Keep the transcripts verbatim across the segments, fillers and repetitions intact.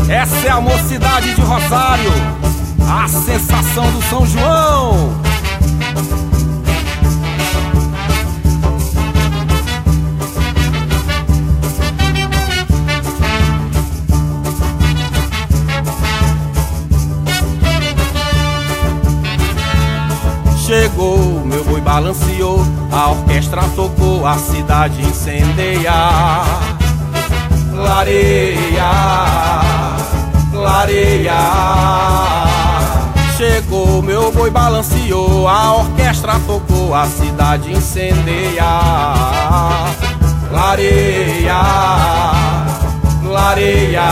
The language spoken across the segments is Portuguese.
Essa é a mocidade de Rosário, a sensação do São João. Chegou, meu boi balanceou, a orquestra tocou, a cidade incendeia. Clareia, clareia. Chegou, meu boi balanceou, a orquestra tocou, a cidade incendeia. Clareia, clareia.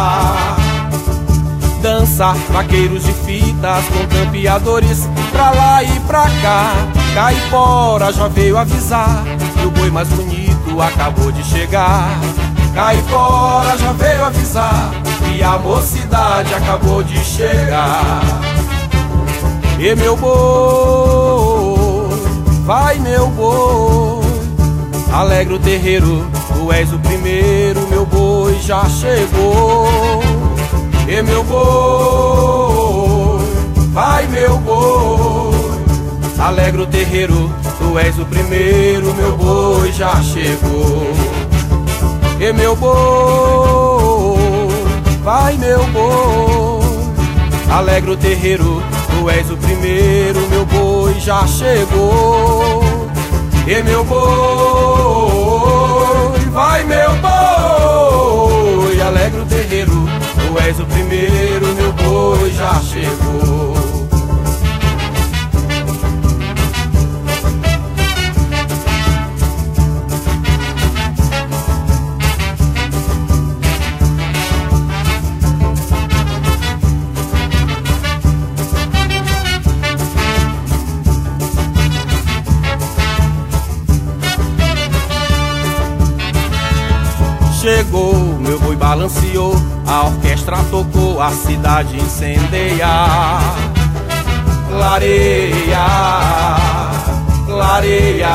Dança, vaqueiros de fitas com campeadores, pra lá e pra cá. Caipora já veio avisar que o boi mais bonito acabou de chegar. Caipora já veio avisar que a mocidade acabou de chegar. E meu boi, vai meu boi, alegra o terreiro, tu és o primeiro, meu boi já chegou. E meu boi, vai meu boi, alegra o terreiro, tu és o primeiro, meu boi já chegou. E meu boi, vai meu boi, alegra o terreiro, tu és o primeiro, meu boi já chegou. E meu boi, vai meu boi, alegra o terreiro, tu és o primeiro, meu boi já chegou. Chegou, meu boi balanceou, a orquestra tocou, a cidade incendeia. Clareia, clareia.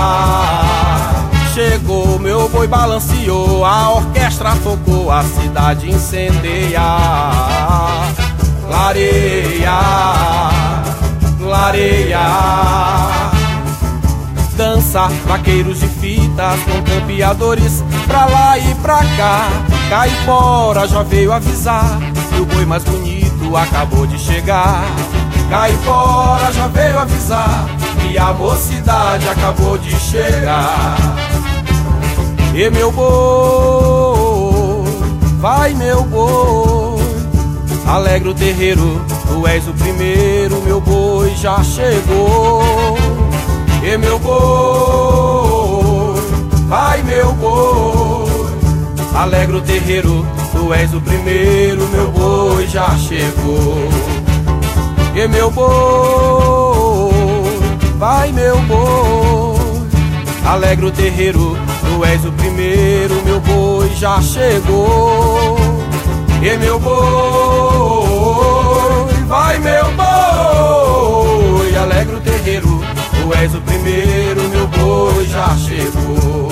Chegou, meu boi balanceou, a orquestra tocou, a cidade incendeia. Clareia, clareia. Dança, vaqueiros de fitas com campeadores, pra lá e pra cá. Caipora já veio avisar que o boi mais bonito acabou de chegar. Caipora já veio avisar que a mocidade acabou de chegar. E meu boi, vai meu boi, alegra o terreiro, tu és o primeiro, meu boi já chegou. E meu boi, vai meu boi, alegra o terreiro, tu és o primeiro, meu boi já chegou. E meu boi, vai meu boi, alegra o terreiro, tu és o primeiro, meu boi já chegou. E meu boi, vai meu boi, alegra o terreiro, tu és o primeiro, meu boi já chegou.